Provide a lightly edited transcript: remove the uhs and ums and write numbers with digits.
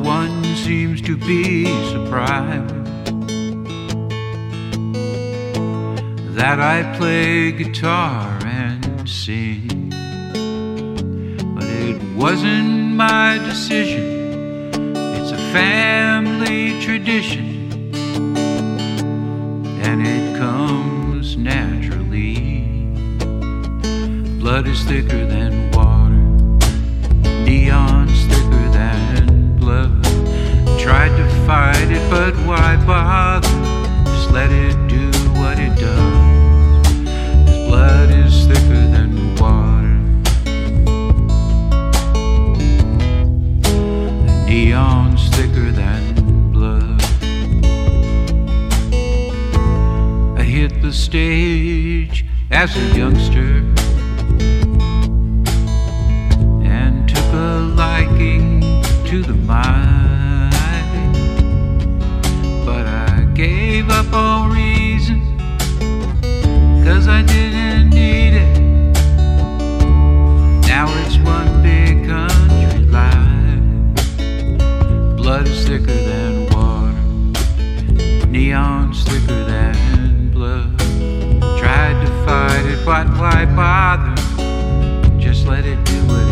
one seems to be surprised that I play guitar and sing. But it wasn't my decision, it's a family tradition, and it comes naturally. Blood is thicker than water, neon's thicker than blood. Tried to fight it, but why bother? Just let it do what it does. 'Cause blood is thicker than water, and neon's thicker than blood. I hit the stage as a youngster and took a liking to the mic, but I gave up all reason, 'cause I didn't need it. Now it's one big country life. Blood is thicker than water, neon's thicker than blood. Tried to fight it, but why bother? Just let it do what